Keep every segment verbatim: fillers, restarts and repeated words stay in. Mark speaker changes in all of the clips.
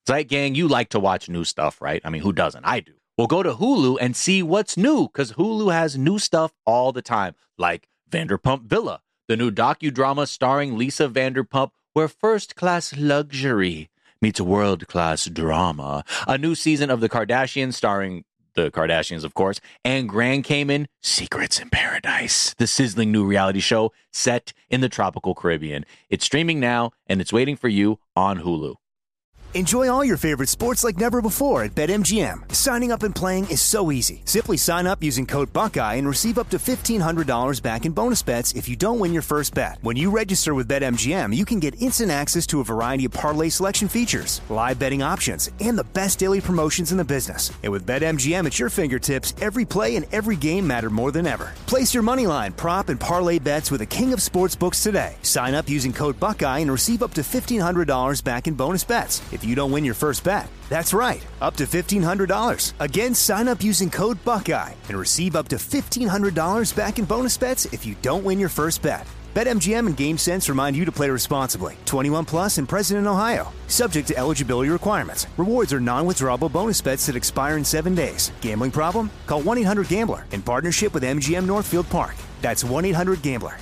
Speaker 1: Zeit Gang, you like to watch new stuff, right? I mean, who doesn't? I do. Well, go to Hulu and see what's new, because Hulu has new stuff all the time, like Vanderpump Villa, the new docudrama starring Lisa Vanderpump, where first-class luxury meets world-class drama. A new season of The Kardashians starring the Kardashians, of course, and Grand Cayman, Secrets in Paradise, the sizzling new reality show set in the tropical Caribbean. It's streaming now, and it's waiting for you on Hulu.
Speaker 2: Enjoy all your favorite sports like never before at BetMGM. Signing up and playing is so easy. Simply sign up using code Buckeye and receive up to fifteen hundred dollars back in bonus bets if you don't win your first bet. When you register with BetMGM, you can get instant access to a variety of parlay selection features, live betting options, and the best daily promotions in the business. And with BetMGM at your fingertips, every play and every game matter more than ever. Place your moneyline, prop, and parlay bets with the king of sportsbooks today. Sign up using code Buckeye and receive up to fifteen hundred dollars back in bonus bets if you don't win your first bet. That's right, up to fifteen hundred dollars. Again, sign up using code Buckeye and receive up to fifteen hundred dollars back in bonus bets if you don't win your first bet. BetMGM and GameSense remind you to play responsibly. twenty-one plus and present in Ohio. Subject to eligibility requirements. Rewards are non-withdrawable bonus bets that expire in seven days. Gambling problem? Call one eight hundred gambler in partnership with M G M Northfield Park. That's one eight hundred gambler.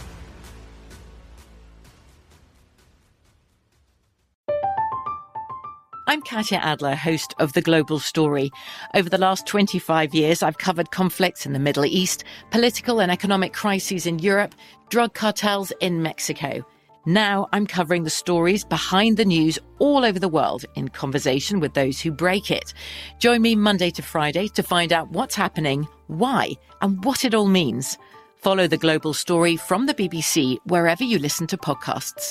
Speaker 3: I'm Katya Adler, host of The Global Story. Over the last twenty-five years, I've covered conflicts in the Middle East, political and economic crises in Europe, drug cartels in Mexico. Now I'm covering the stories behind the news all over the world in conversation with those who break it. Join me Monday to Friday to find out what's happening, why, and what it all means. Follow The Global Story from the B B C wherever you listen to podcasts.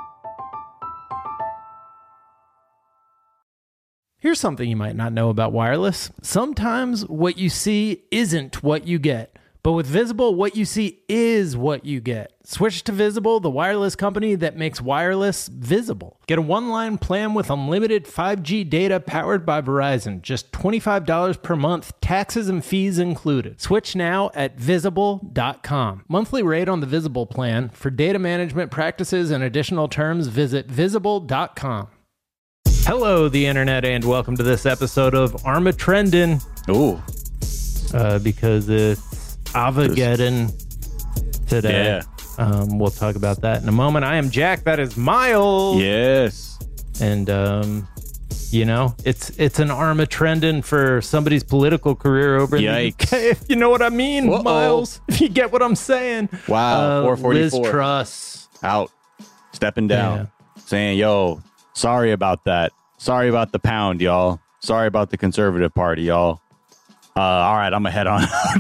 Speaker 4: Here's something you might not know about wireless. Sometimes what you see isn't what you get. But with Visible, what you see is what you get. Switch to Visible, the wireless company that makes wireless visible. Get a one-line plan with unlimited five G data powered by Verizon. Just twenty-five dollars per month, taxes and fees included. Switch now at visible dot com. Monthly rate on the Visible plan. For data management practices and additional terms, visit visible dot com. Hello, the internet, and welcome to this episode of Armatrendin'.
Speaker 1: Ooh.
Speaker 4: Uh, because it's Avageddon today.
Speaker 1: Yeah.
Speaker 4: Um, we'll talk about that in a moment. I am Jack. That is Miles.
Speaker 1: Yes.
Speaker 4: And, um, you know, it's it's an Armatrendin' for somebody's political career over in the U K, if you know what I mean,
Speaker 1: Uh-oh.
Speaker 4: Miles. If you get what I'm saying.
Speaker 1: Wow.
Speaker 4: Uh,
Speaker 1: four forty-four.
Speaker 4: Liz Truss.
Speaker 1: Out. Stepping down.
Speaker 4: Yeah.
Speaker 1: Saying, yo, sorry about that. Sorry about the pound, y'all. Sorry about the Conservative Party, y'all. Uh, all right, I'm going to head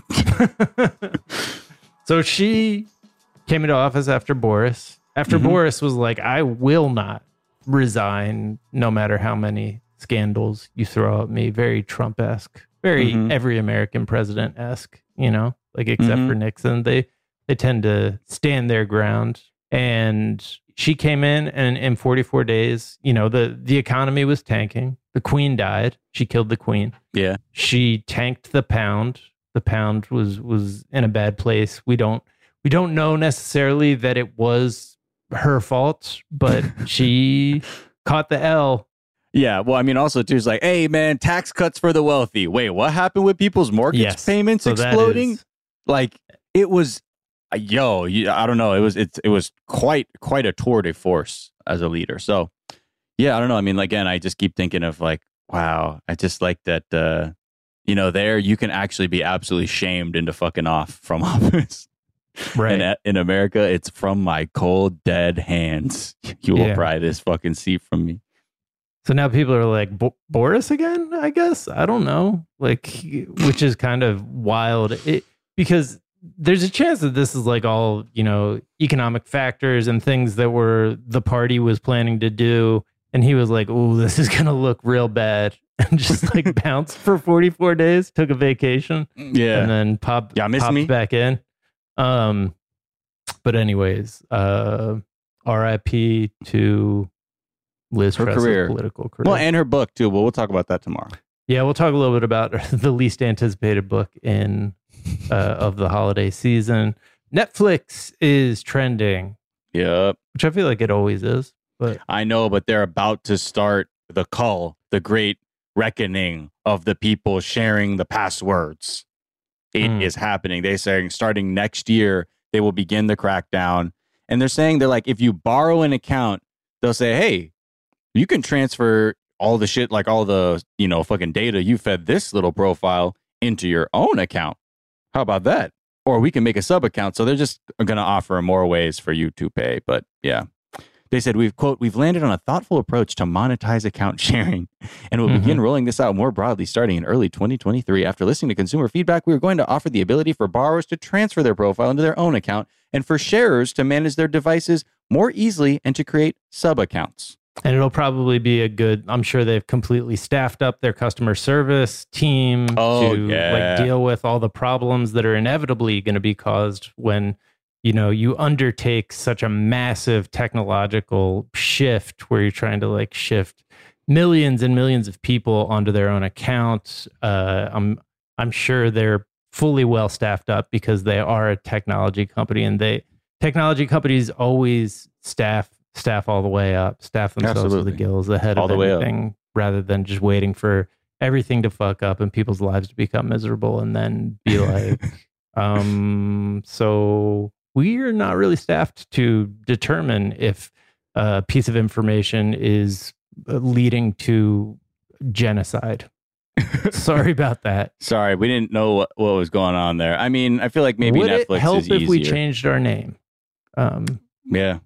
Speaker 1: on.
Speaker 4: So she came into office after Boris. After
Speaker 1: Mm-hmm.
Speaker 4: Boris was like, I will not resign no matter how many scandals you throw at me. Very Trump-esque. Very
Speaker 1: Mhm.
Speaker 4: every American president-esque, you know, like except
Speaker 1: Mhm.
Speaker 4: for Nixon. They they tend to stand their ground. And she came in, and in forty-four days, you know, the, the economy was tanking. The queen died. She killed the queen.
Speaker 1: Yeah.
Speaker 4: She tanked the pound. The pound was was in a bad place. We don't we don't know necessarily that it was her fault, but she caught the L.
Speaker 1: Yeah. Well, I mean, also, too, it's like, hey, man, tax cuts for the wealthy. Wait, what happened with people's mortgage
Speaker 4: Yes.
Speaker 1: payments
Speaker 4: So that
Speaker 1: exploding?
Speaker 4: is-
Speaker 1: Like, it was, uh, yo, you, I don't know. It was, it's, it was quite, quite a tour de force as a leader. So, yeah, I don't know. I mean, again, I just keep thinking of like, wow, I just like that, uh, you know, there you can actually be absolutely shamed into fucking off from office.
Speaker 4: Right.
Speaker 1: And in America, it's from my cold, dead hands. You will
Speaker 4: Yeah.
Speaker 1: pry this fucking seat from me.
Speaker 4: So now people are like, Bo- Boris again, I guess? I don't know. Like, which is kind of wild. It, because there's a chance that this is like all, you know, economic factors and things that were the party was planning to do. And he was like, oh, this is going to look real bad. And just like bounced for forty-four days, took a vacation.
Speaker 1: Yeah.
Speaker 4: And then pop,
Speaker 1: Y'all miss
Speaker 4: popped
Speaker 1: me?
Speaker 4: back in. Um, But anyways, uh, R I P to Liz
Speaker 1: Her
Speaker 4: Truss's
Speaker 1: career.
Speaker 4: political career.
Speaker 1: Well, and her book too, but we'll talk about that tomorrow.
Speaker 4: Yeah, we'll talk a little bit about the least anticipated book in uh, of the holiday season. Netflix is trending,
Speaker 1: Yep.
Speaker 4: which I feel like it always is. But
Speaker 1: I know, but they're about to start the cull, the great reckoning of the people sharing the passwords. It mm. is happening. They're saying starting next year, they will begin the crackdown. And they're saying they're like, if you borrow an account, they'll say, hey, you can transfer all the shit, like all the, you know, fucking data you fed this little profile into your own account. How about that? Or we can make a sub account. So they're just going to offer more ways for you to pay. But yeah, they said, we've, quote, we've landed on a thoughtful approach to monetize account sharing and we'll mm-hmm. begin rolling this out more broadly starting in early twenty twenty-three. After listening to consumer feedback, we are going to offer the ability for borrowers to transfer their profile into their own account and for sharers to manage their devices more easily and to create sub accounts.
Speaker 4: And it'll probably be a good, I'm sure they've completely staffed up their customer service team
Speaker 1: oh,
Speaker 4: to
Speaker 1: yeah.
Speaker 4: like deal with all the problems that are inevitably going to be caused when, you know, you undertake such a massive technological shift where you're trying to like shift millions and millions of people onto their own accounts. Uh, I'm, I'm sure they're fully well staffed up because they are a technology company and they technology companies always staff staff all the way up, staff themselves
Speaker 1: Absolutely.
Speaker 4: to the gills ahead
Speaker 1: all
Speaker 4: of
Speaker 1: the
Speaker 4: anything rather than just waiting for everything to fuck up and people's lives to become miserable and then be like, um, so we're not really staffed to determine if a piece of information is leading to genocide. Sorry about that.
Speaker 1: Sorry, we didn't know what, what was going on there. I mean, I feel like maybe
Speaker 4: Would
Speaker 1: Netflix
Speaker 4: it help
Speaker 1: is easier.
Speaker 4: if we changed our name? Um,
Speaker 1: yeah.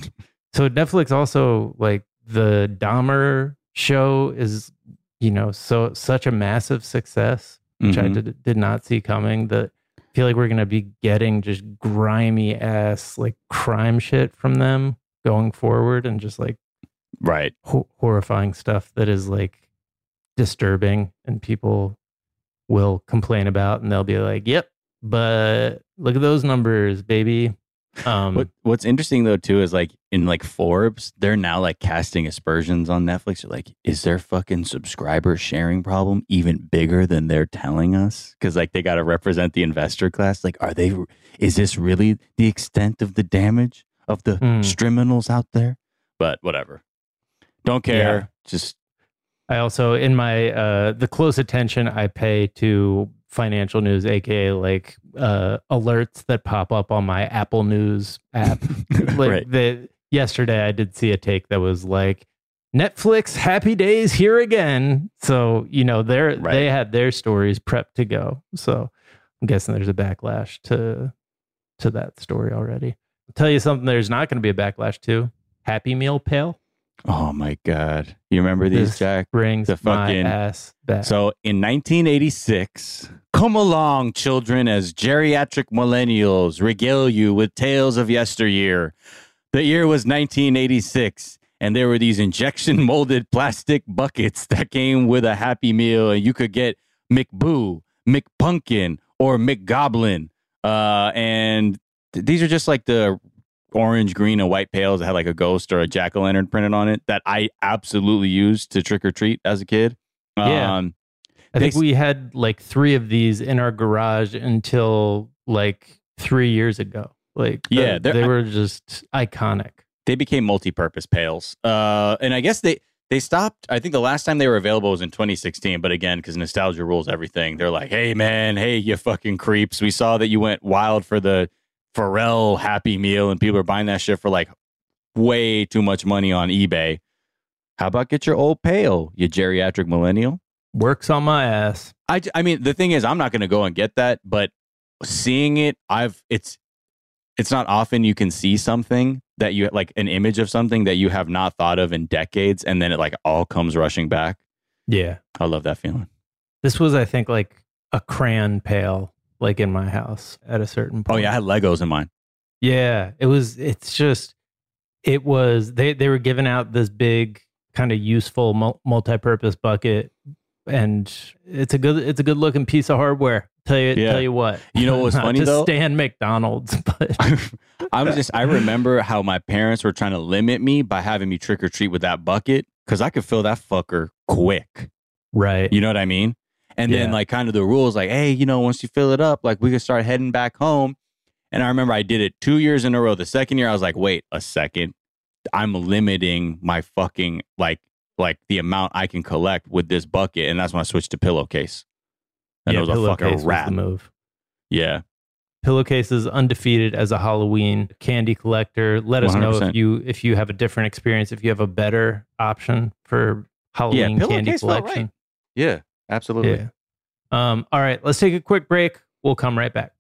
Speaker 4: So Netflix also, like, the Dahmer show is, you know, so such a massive success, which mm-hmm. I did, did not see coming, that I feel like we're going to be getting just grimy ass, like, crime shit from them going forward and just, like,
Speaker 1: right,
Speaker 4: ho- horrifying stuff that is, like, disturbing and people will complain about and they'll be like, yep, but look at those numbers, baby. Um,
Speaker 1: what, what's interesting though too is like in like Forbes, they're now like casting aspersions on Netflix. They're like, is their fucking subscriber sharing problem even bigger than they're telling us? Because like they got to represent the investor class. Like, are they? Is this really the extent of the damage of the mm. criminals out there? But whatever, don't care. Yeah. Just
Speaker 4: I also in my uh, the close attention I pay to financial news, aka like uh, alerts that pop up on my Apple News app. Like
Speaker 1: right.
Speaker 4: the yesterday, I did see a take that was like Netflix happy days here again. So you know they right. they had their stories prepped to go. So I'm guessing there's a backlash to to that story already. I'll tell you something. There's not going to be a backlash to Happy Meal Pail.
Speaker 1: Oh my God. You remember these,
Speaker 4: this
Speaker 1: Jack?
Speaker 4: Brings
Speaker 1: the fucking,
Speaker 4: my ass back.
Speaker 1: So in nineteen eighty-six, come along, children, as geriatric millennials regale you with tales of yesteryear. The year was nineteen eighty-six, and there were these injection molded plastic buckets that came with a Happy Meal, and you could get McBoo, McPumpkin, or McGoblin. Uh, and th- these are just like the orange, green, and white pails that had like a ghost or a jack-o'-lantern printed on it that I absolutely used to trick or treat as a kid.
Speaker 4: Yeah.
Speaker 1: Um,
Speaker 4: I think we had like three of these in our garage until like three years ago. Like,
Speaker 1: yeah,
Speaker 4: the, they were just iconic.
Speaker 1: They became multi-purpose pails. Uh, and I guess they, they stopped. I think the last time they were available was in twenty sixteen. But again, because nostalgia rules everything, they're like, hey, man, hey, you fucking creeps. We saw that you went wild for the Pharrell Happy Meal and people are buying that shit for like way too much money on eBay. How about get your old pail, you geriatric millennial?
Speaker 4: Works on my ass.
Speaker 1: I, I mean, the thing is, I'm not going to go and get that, but seeing it, I've it's it's not often you can see something that you like an image of something that you have not thought of in decades, and then it like all comes rushing back.
Speaker 4: Yeah,
Speaker 1: I love that feeling.
Speaker 4: This was, I think, like a crayon pail. Like in my house at a certain point.
Speaker 1: Oh yeah, I had Legos in mine.
Speaker 4: Yeah, it was, it's just, it was, they, they were giving out this big kind of useful multi-purpose bucket and it's a good, it's a good looking piece of hardware. Tell you,
Speaker 1: yeah.
Speaker 4: tell you what.
Speaker 1: You know what was
Speaker 4: Not
Speaker 1: funny
Speaker 4: to
Speaker 1: though?
Speaker 4: Stand McDonald's, but
Speaker 1: I was just, I remember how my parents were trying to limit me by having me trick or treat with that bucket because I could fill that fucker quick.
Speaker 4: Right.
Speaker 1: You know what I mean? And
Speaker 4: yeah.
Speaker 1: then like kind of the rules like, hey, you know, once you fill it up, like we could start heading back home. And I remember I did it two years in a row. The second year I was like, wait a second. I'm limiting my fucking like
Speaker 5: like the amount I can collect with this bucket, and that's when I switched to pillowcase. And
Speaker 4: yeah,
Speaker 5: it was a fucking
Speaker 4: pillowcase
Speaker 5: wrap.
Speaker 4: was the move.
Speaker 5: Yeah.
Speaker 4: Pillowcase is undefeated as a Halloween candy collector. Let us
Speaker 5: one hundred
Speaker 4: know
Speaker 5: percent.
Speaker 4: if you if you have a different experience, if you have a better option for Halloween
Speaker 5: Yeah,
Speaker 4: candy
Speaker 5: pillowcase felt
Speaker 4: collection.
Speaker 5: right. Yeah, absolutely.
Speaker 4: Yeah. Um, all right, let's take a quick break. We'll come right back.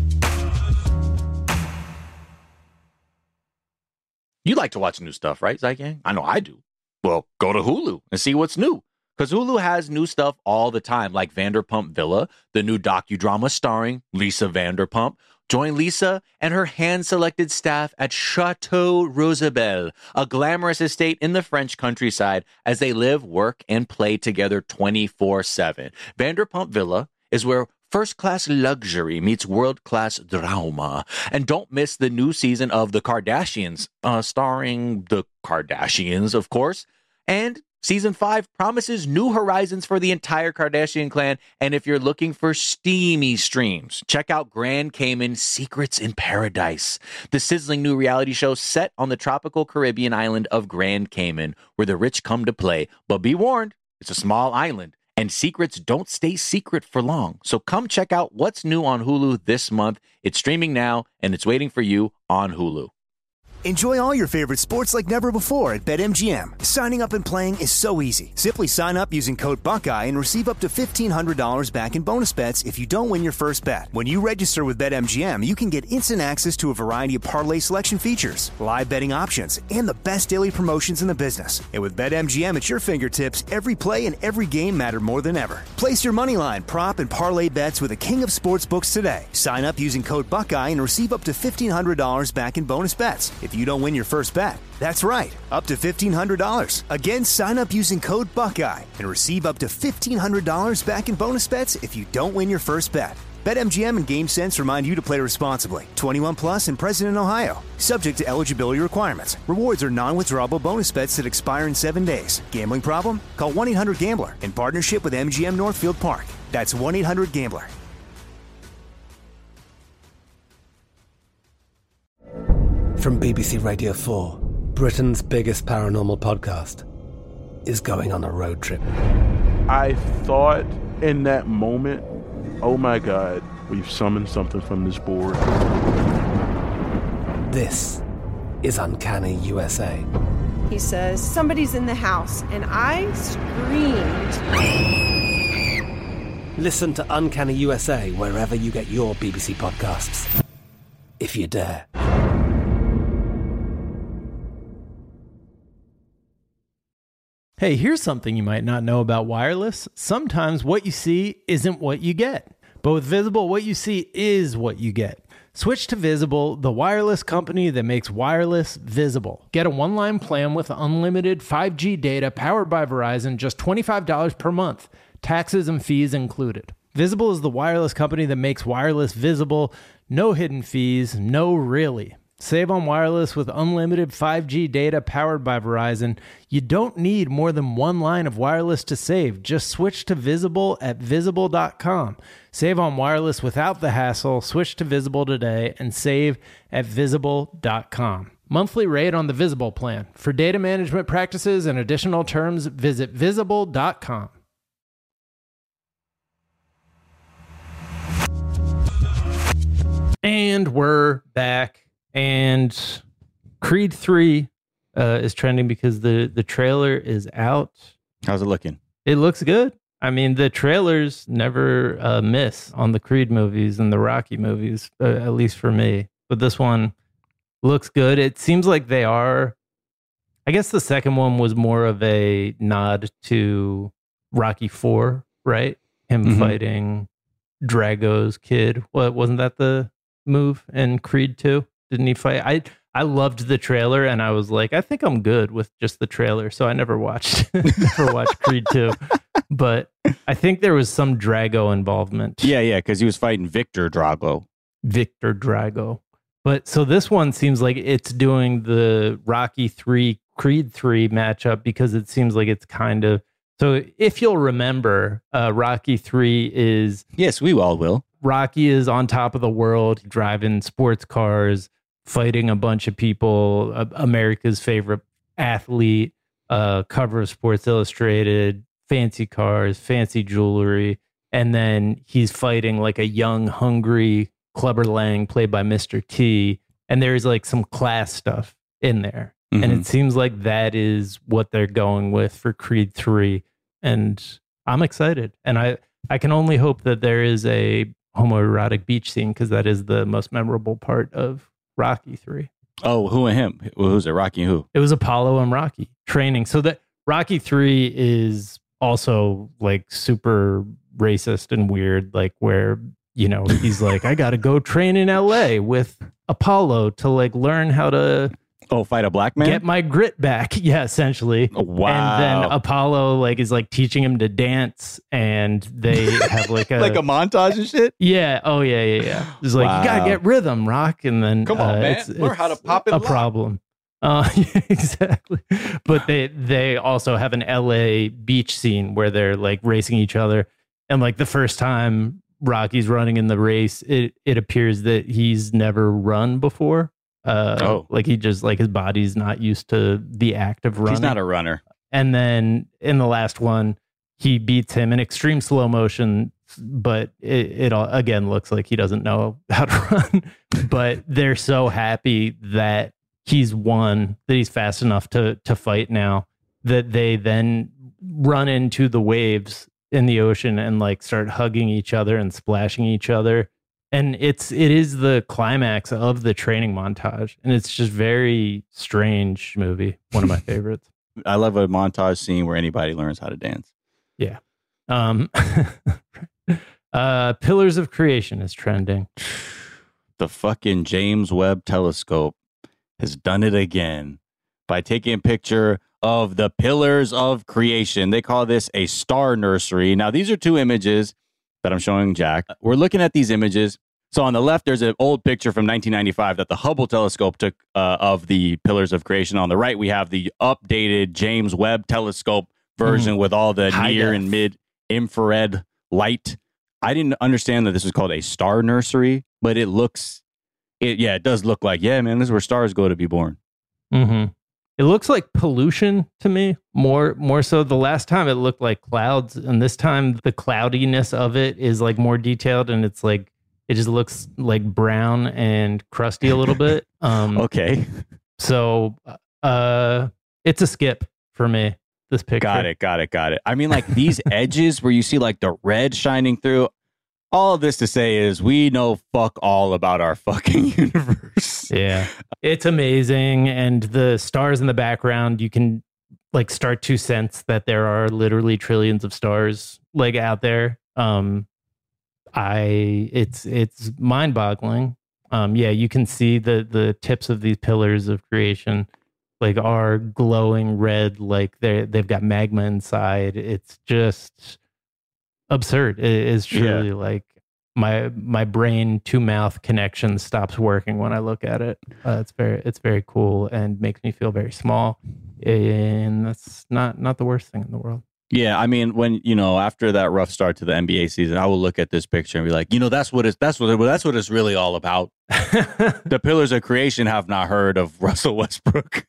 Speaker 1: You like to watch new stuff, right, Zygang? I know I do. Well, go to Hulu and see what's new. Because Hulu has new stuff all the time, like Vanderpump Villa, the new docudrama starring Lisa Vanderpump. Join Lisa and her hand-selected staff at Chateau Rosabelle, a glamorous estate in the French countryside, as they live, work, and play together twenty-four seven. Vanderpump Villa is where first-class luxury meets world-class drama. And don't miss the new season of The Kardashians, uh, starring the Kardashians, of course. And Season five promises new horizons for the entire Kardashian clan, and if you're looking for steamy streams, check out Grand Cayman Secrets in Paradise, the sizzling new reality show set on the tropical Caribbean island of Grand Cayman, where the rich come to play. But be warned, it's a small island, and secrets don't stay secret for long. So come check out what's new on Hulu this month. It's streaming now, and it's waiting for you on Hulu.
Speaker 2: Enjoy all your favorite sports like never before at BetMGM. Signing up and playing is so easy. Simply sign up using code Buckeye and receive up to fifteen hundred dollars back in bonus bets if you don't win your first bet. When you register with BetMGM, you can get instant access to a variety of parlay selection features, live betting options, and the best daily promotions in the business. And with BetMGM at your fingertips, every play and every game matter more than ever. Place your moneyline, prop, and parlay bets with the king of sportsbooks today. Sign up using code Buckeye and receive up to fifteen hundred dollars back in bonus bets if you don't win your first bet. That's right, up to fifteen hundred dollars. Again, sign up using code Buckeye and receive up to fifteen hundred dollars back in bonus bets if you don't win your first bet. BetMGM and GameSense remind you to play responsibly. twenty-one plus and present in Ohio. Subject to eligibility requirements. Rewards are non-withdrawable bonus bets that expire in seven days. Gambling problem? Call one eight hundred gambler in partnership with M G M Northfield Park. That's one eight hundred gambler.
Speaker 6: From B B C Radio four, Britain's biggest paranormal podcast is going on a road trip.
Speaker 7: I thought in that moment, oh my God, we've summoned something from this board.
Speaker 6: This is Uncanny U S A.
Speaker 8: He says, somebody's in the house, and I screamed.
Speaker 6: Listen to Uncanny U S A wherever you get your B B C podcasts, if you dare.
Speaker 4: Hey, here's something you might not know about wireless. Sometimes what you see isn't what you get. But with Visible, what you see is what you get. Switch to Visible, the wireless company that makes wireless visible. Get a one-line plan with unlimited five G data powered by Verizon, just twenty-five dollars per month. Taxes and fees included. Visible is the wireless company that makes wireless visible. No hidden fees, no really. Save on wireless with unlimited five G data powered by Verizon. You don't need more than one line of wireless to save. Just switch to Visible at visible dot com. Save on wireless without the hassle. Switch to Visible today and save at visible dot com. Monthly rate on the Visible plan. For data management practices and additional terms, visit visible dot com. And we're back. And Creed three uh, is trending because the, the trailer is out.
Speaker 5: How's it looking?
Speaker 4: It looks good. I mean, the trailers never uh, miss on the Creed movies and the Rocky movies, uh, at least for me. But this one looks good. It seems like they are. I guess the second one was more of a nod to Rocky four, right? Him mm-hmm. fighting Drago's kid. What wasn't that the move in Creed two? Didn't he fight? I I loved the trailer, and I was like, I think I'm good with just the trailer. So I never watched never watched Creed two, but I think there was some Drago involvement.
Speaker 5: Yeah, yeah, because he was fighting Victor Drago.
Speaker 4: Victor Drago. But so this one seems like it's doing the Rocky three Creed three matchup because it seems like it's kind of. So if you'll remember, uh, Rocky three is
Speaker 5: yes, we all will.
Speaker 4: Rocky is on top of the world, driving sports cars, fighting a bunch of people, uh, America's favorite athlete. uh, cover of Sports Illustrated, fancy cars, fancy jewelry. And then he's fighting like a young, hungry Clubber Lang played by Mister T. And there's like some class stuff in there. Mm-hmm. And it seems like that is what they're going with for Creed three. And I'm excited. And I, I can only hope that there is a homoerotic beach scene, because that is the most memorable part of Rocky three.
Speaker 5: Oh, who and him? Who's it? Rocky and who?
Speaker 4: It was Apollo and Rocky training. So that Rocky three is also like super racist and weird, like where, you know, he's like, I got to go train in L A with Apollo to like learn how to
Speaker 5: oh fight a black man,
Speaker 4: get my grit back. Yeah, essentially.
Speaker 5: Oh, wow.
Speaker 4: And then Apollo like is like teaching him to dance, and they have like a
Speaker 5: like a montage and shit.
Speaker 4: Yeah. Oh yeah, yeah, yeah. It's like wow. You gotta get rhythm, Rock, and then
Speaker 5: come on,
Speaker 4: uh,
Speaker 5: man,
Speaker 4: it's,
Speaker 5: learn
Speaker 4: it's
Speaker 5: how to pop it.
Speaker 4: A
Speaker 5: lock.
Speaker 4: problem. Uh, yeah, exactly. But they they also have an L A beach scene where they're like racing each other, and like the first time Rocky's running in the race, it it appears that he's never run before. Uh,
Speaker 5: oh,
Speaker 4: like he just like his body's not used to the act of running.
Speaker 5: He's not a runner.
Speaker 4: And then in the last one, he beats him in extreme slow motion, but it, it all again looks like he doesn't know how to run. But they're so happy that he's won, that he's fast enough to to fight now, that they then run into the waves in the ocean and like start hugging each other and splashing each other. And it's it is the climax of the training montage, and it's just very strange movie. One of my favorites.
Speaker 5: I love a montage scene where anybody learns how to dance.
Speaker 4: Yeah. Um, uh, Pillars of Creation is trending.
Speaker 5: The fucking James Webb Telescope has done it again by taking a picture of the Pillars of Creation. They call this a star nursery. Now, these are two images that I'm showing Jack. We're looking at these images. So on the left, there's an old picture from nineteen ninety-five that the Hubble telescope took uh, of the Pillars of Creation. On the right, we have the updated James Webb Telescope version mm. with all the High near def. and mid infrared light. I didn't understand that this was called a star nursery, but it looks, it yeah, it does look like, yeah, man, this is where stars go to be born.
Speaker 4: Mm-hmm. It looks like pollution to me, more more so. The last time it looked like clouds, and this time the cloudiness of it is like more detailed, and it's like it just looks like brown and crusty a little bit. Um,
Speaker 5: okay,
Speaker 4: so uh, it's a skip for me. This picture,
Speaker 5: got it, got it, got it. I mean, like these edges where you see like the red shining through. All of this to say is we know fuck all about our fucking universe.
Speaker 4: Yeah. It's amazing. And the stars in the background, you can like start to sense that there are literally trillions of stars like out there. Um, I, it's, it's mind boggling. Um, yeah, you can see the, the tips of these pillars of creation like are glowing red, like they're, they've got magma inside. It's just absurd. It is truly yeah. like my my brain to mouth connection stops working when I look at it. Uh, it's very it's very cool and makes me feel very small, and that's not not the worst thing in the world.
Speaker 5: Yeah, I mean, when you know after that rough start to the N B A season, I will look at this picture and be like, you know, that's what it's that's what it, that's what it's really all about. The Pillars of Creation have not heard of Russell Westbrook.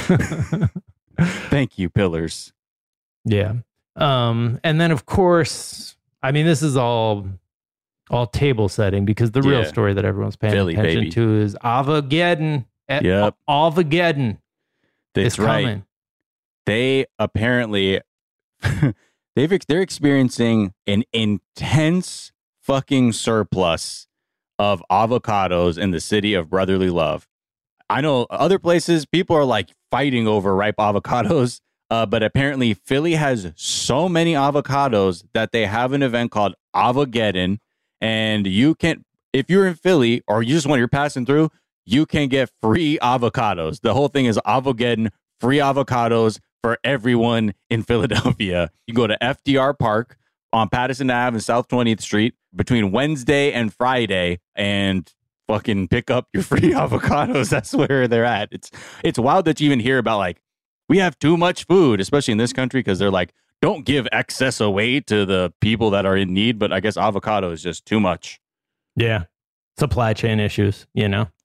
Speaker 5: Thank you, Pillars.
Speaker 4: Yeah. Um, and then of course, I mean, this is all, all table setting because the yeah. real story that everyone's paying Philly, attention baby. to is Armageddon.
Speaker 5: Yep.
Speaker 4: Armageddon.
Speaker 5: That's
Speaker 4: is
Speaker 5: right.
Speaker 4: coming.
Speaker 5: They apparently, they've, they're experiencing an intense fucking surplus of avocados in the city of brotherly love. I know other places, people are like fighting over ripe avocados. Uh, but apparently Philly has so many avocados that they have an event called Avogeddon. And you can, if you're in Philly or you just want, you're passing through, you can get free avocados. The whole thing is Avogeddon, free avocados for everyone in Philadelphia. You can go to F D R Park on Patterson Avenue and South twentieth Street between Wednesday and Friday and fucking pick up your free avocados. That's where they're at. It's, it's wild that you even hear about like, we have too much food, especially in this country, because they're like, don't give excess away to the people that are in need. But I guess avocado is just too much.
Speaker 4: Yeah. Supply chain issues, you know?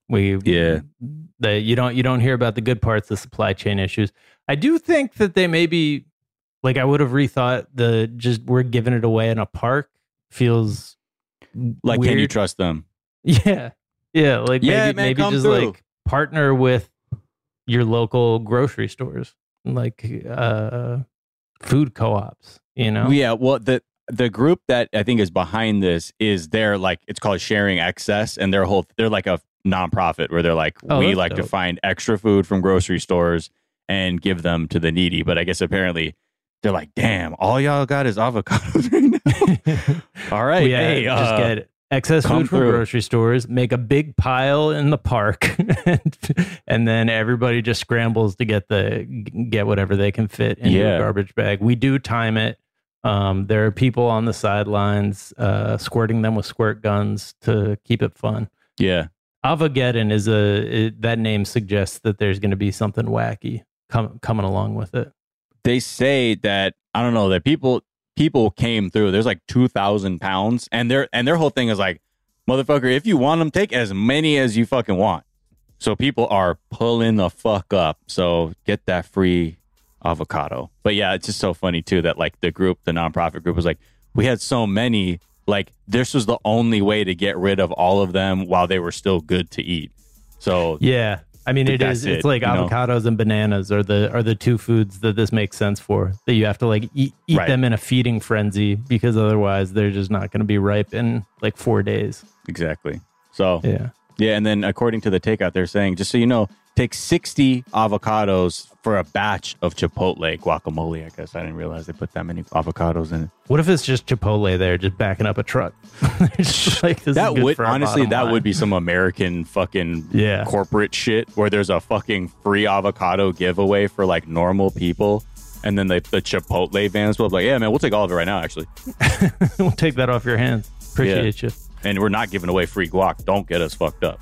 Speaker 4: We
Speaker 5: Yeah.
Speaker 4: the you don't you don't hear about the good parts, the supply chain issues. I do think that they maybe like I would have rethought the just we're giving it away in a park feels
Speaker 5: Like,
Speaker 4: weird.
Speaker 5: can you trust them?
Speaker 4: Yeah. Yeah. Like
Speaker 5: Yeah,
Speaker 4: maybe,
Speaker 5: man,
Speaker 4: maybe
Speaker 5: come
Speaker 4: just
Speaker 5: through.
Speaker 4: like partner with your local grocery stores, like uh, food co-ops, you know?
Speaker 5: Yeah. Well, the the group that I think is behind this is they're like, it's called Sharing Excess, and their whole they're like a nonprofit where they're like,
Speaker 4: Oh,
Speaker 5: we
Speaker 4: that's
Speaker 5: like to
Speaker 4: dope.
Speaker 5: find extra food from grocery stores and give them to the needy. But I guess apparently they're like, damn, all y'all got is avocados right now. All right,
Speaker 4: Yeah,
Speaker 5: hey,
Speaker 4: just
Speaker 5: uh,
Speaker 4: get excess
Speaker 5: come
Speaker 4: food from
Speaker 5: through.
Speaker 4: grocery stores, make a big pile in the park, and, and then everybody just scrambles to get the get whatever they can fit into
Speaker 5: Yeah.
Speaker 4: a garbage bag. We do time it. Um, there are people on the sidelines uh, squirting them with squirt guns to keep it fun.
Speaker 5: yeah.
Speaker 4: Avogeddon is a it, that name suggests that there's going to be something wacky com- coming along with it.
Speaker 5: They say that I don't know that people people came through. There's like two thousand pounds, and their and their whole thing is like, motherfucker, if you want them, take as many as you fucking want. So people are pulling the fuck up. So get that free avocado. But yeah, it's just so funny too that like the group, the nonprofit group, was like, we had so many. Like this was the only way to get rid of all of them while they were still good to eat. So
Speaker 4: Yeah. I mean, it
Speaker 5: That's
Speaker 4: is.
Speaker 5: it,
Speaker 4: It's like
Speaker 5: you know?
Speaker 4: avocados and bananas are the are the two foods that this makes sense for. That you have to like eat eat
Speaker 5: Right.
Speaker 4: them in a feeding frenzy because otherwise they're just not going to be ripe in like four days.
Speaker 5: exactly. So
Speaker 4: Yeah.
Speaker 5: yeah, and then according to the takeout, they're saying, just so you know, take sixty avocados for a batch of Chipotle guacamole. I guess I didn't realize they put that many avocados in it.
Speaker 4: What if it's just Chipotle there, just backing up a truck? They're just like, this is
Speaker 5: That
Speaker 4: good
Speaker 5: would
Speaker 4: for our
Speaker 5: honestly,
Speaker 4: bottom
Speaker 5: that
Speaker 4: line.
Speaker 5: would be some American fucking
Speaker 4: Yeah.
Speaker 5: corporate shit where there's a fucking free avocado giveaway for like normal people, and then the, the Chipotle vans will be like, yeah, man, we'll take all of it right now, actually,
Speaker 4: We'll take that off your hands. Appreciate you.
Speaker 5: and we're not giving away free guac. Don't get us fucked up.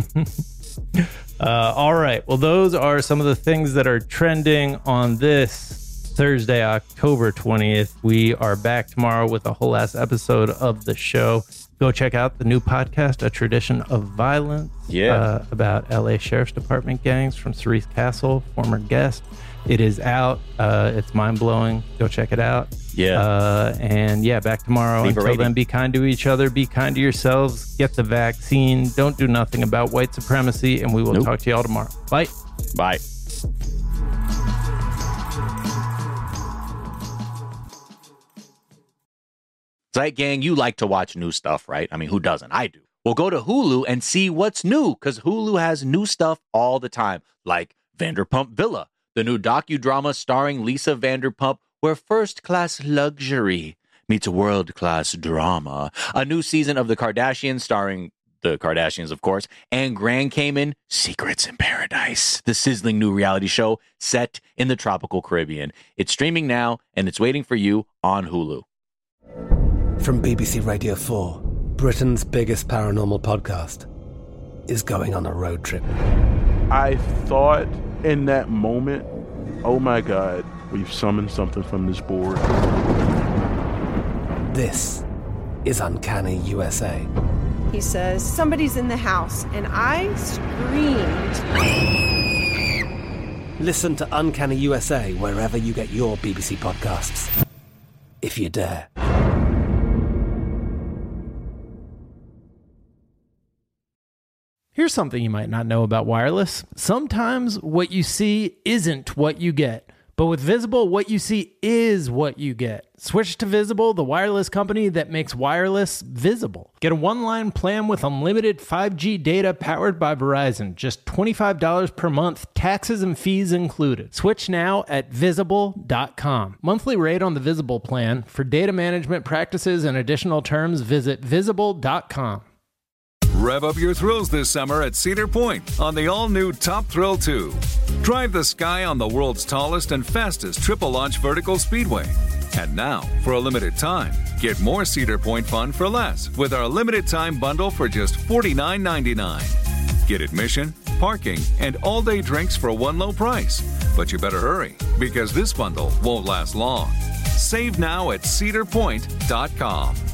Speaker 4: Uh, all right. Well, those are some of the things that are trending on this Thursday, October twentieth. We are back tomorrow with a whole ass episode of the show. Go check out the new podcast, A Tradition of Violence,
Speaker 5: Yeah.
Speaker 4: uh, about L A Sheriff's Department gangs from Cerise Castle, former guest. It is out. Uh, it's mind blowing. Go check it out.
Speaker 5: Yeah.
Speaker 4: Uh, and yeah, back tomorrow.
Speaker 5: Leave a
Speaker 4: Until
Speaker 5: rating.
Speaker 4: then, be kind to each other. Be kind to yourselves. Get the vaccine. Don't do nothing about white supremacy. And we will
Speaker 5: Nope.
Speaker 4: talk to y'all tomorrow. Bye.
Speaker 5: Bye.
Speaker 1: Zeit Gang, you like to watch new stuff, right? I mean, who doesn't? I do. Well, go to Hulu and see what's new, because Hulu has new stuff all the time, like Vanderpump Villa, the new docudrama starring Lisa Vanderpump, where first-class luxury meets world-class drama. A new season of The Kardashians starring the Kardashians, of course, and Grand Cayman, Secrets in Paradise, the sizzling new reality show set in the tropical Caribbean. It's streaming now, and it's waiting for you on Hulu.
Speaker 6: From B B C Radio four, Britain's biggest paranormal podcast is going on a road trip.
Speaker 7: I thought in that moment, oh my God, we've summoned something from this board.
Speaker 6: This is Uncanny U S A.
Speaker 8: He says, somebody's in the house, and I screamed.
Speaker 6: Listen to Uncanny U S A wherever you get your B B C podcasts, if you dare.
Speaker 4: Here's something you might not know about wireless. Sometimes what you see isn't what you get. But with Visible, what you see is what you get. Switch to Visible, the wireless company that makes wireless visible. Get a one-line plan with unlimited five G data powered by Verizon. Just twenty-five dollars per month, taxes and fees included. Switch now at visible dot com. Monthly rate on the Visible plan. For data management practices and additional terms, visit visible dot com.
Speaker 9: Rev up your thrills this summer at Cedar Point on the all-new Top Thrill two. Drive the sky on the world's tallest and fastest triple-launch vertical speedway. And now, for a limited time, get more Cedar Point fun for less with our limited-time bundle for just forty-nine ninety-nine. Get admission, parking, and all-day drinks for one low price. But you better hurry, because this bundle won't last long. Save now at cedar point dot com.